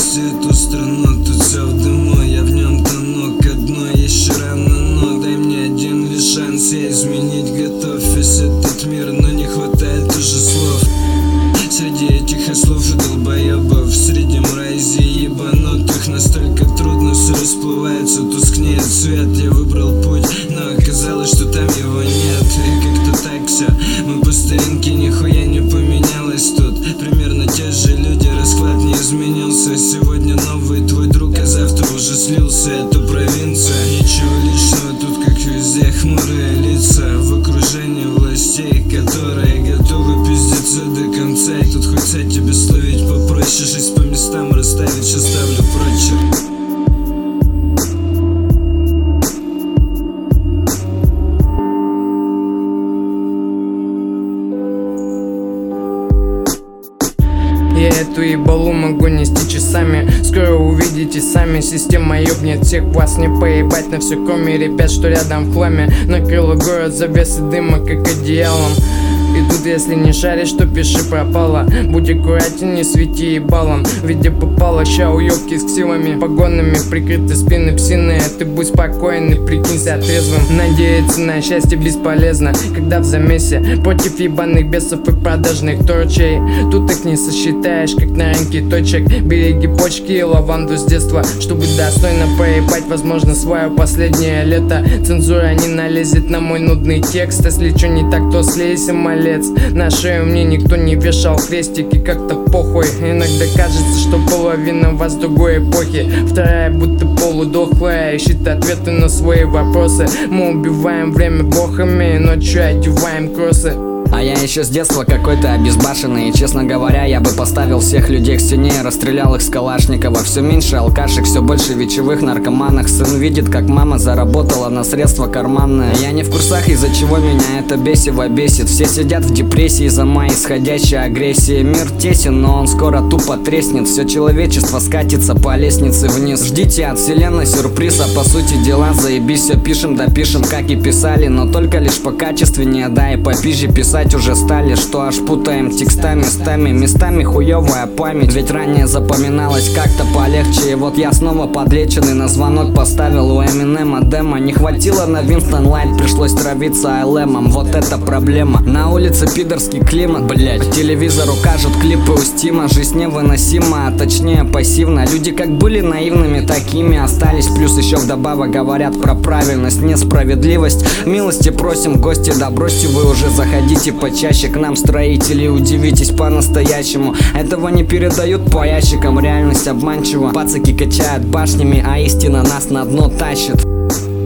всю эту страну. Тут все в дыму, я в нем тону ко дну. Еще рано, но дай мне один лишь шанс. Я изменить готов весь этот мир, но не хватает уже слов. Среди этих ослов и долбоебов, среди мразей ебанутых настолько трудно, все расплывается, тускнеет свет. Я выбрал путь, но оказалось, что там его нет. И как-то так все, мы по старинке, нихуя не поменялось тут. Примерно те же люди, расклад не изменился. Сегодня новый твой друг, а завтра уже слился. Это провинция, ничего личного тут, как везде, хмурые лица в окружении властей, которые готовы пиздиться до конца. И тут хоть тебе словить попроще, жизнь по местам расставить, сейчас ставлю прочь. Я эту ебалу могу нести часами. Скоро увидите сами, система ёбнет всех вас. Не поебать на все, кроме ребят, что рядом в хламе. Накрыла город завесы дыма, как одеялом. И тут, если не шаришь, что пиши пропало. Будь аккуратен, не свети ебалом. Видя попало, ща уёбки с ксивами погонами, прикрыты спины псиные. Ты будь спокойный, прикинься трезвым. Надеяться на счастье бесполезно, когда в замесе против ебаных бесов и продажных торчей. Тут их не сосчитаешь, как на рынке точек. Береги почки и лаванду с детства, чтобы достойно проебать, возможно, свое последнее лето. Цензура не налезет на мой нудный текст. Если чё не так, то слейся, малец. На шею мне никто не вешал крестики, как-то похуй. Иногда кажется, что половина вас другой эпохи, вторая будто полудохлая, ищет ответы на свои вопросы. Мы убиваем время блохами, ночью одеваем кроссы. А я еще с детства какой-то обезбашенный. И, честно говоря, я бы поставил всех людей к стене и расстрелял их с Калашникова. Все меньше алкашек, все больше вечевых наркоманок. Сын видит, как мама заработала на средства карманные. Я не в курсах, из-за чего меня это бесиво бесит. Все сидят в депрессии из-за моей исходящей агрессии. Мир тесен, но он скоро тупо треснет. Все человечество скатится по лестнице вниз. Ждите от вселенной сюрприз, а по сути дела заебись. Все пишем, допишем, как и писали, но только лишь по качественнее, да и попизже писать уже стали, что аж путаем текста местами хуевая память. Ведь ранее запоминалось как-то полегче. И вот я снова подлеченный, на звонок поставил у Эминема демо. Не хватило на Винстон Лайт, пришлось травиться айлемом. Вот это проблема. На улице пидорский климат, блять. По телевизору кажут клипы у Стима. Жизнь невыносима, а точнее пассивно. Люди как были наивными, такими остались. Плюс еще вдобавок говорят про правильность, несправедливость. Милости просим в гости, да бросьте вы уже, заходите почаще к нам, строители, удивитесь по-настоящему. Этого не передают по ящикам, реальность обманчива. Пацаки качают башнями, а истина нас на дно тащит.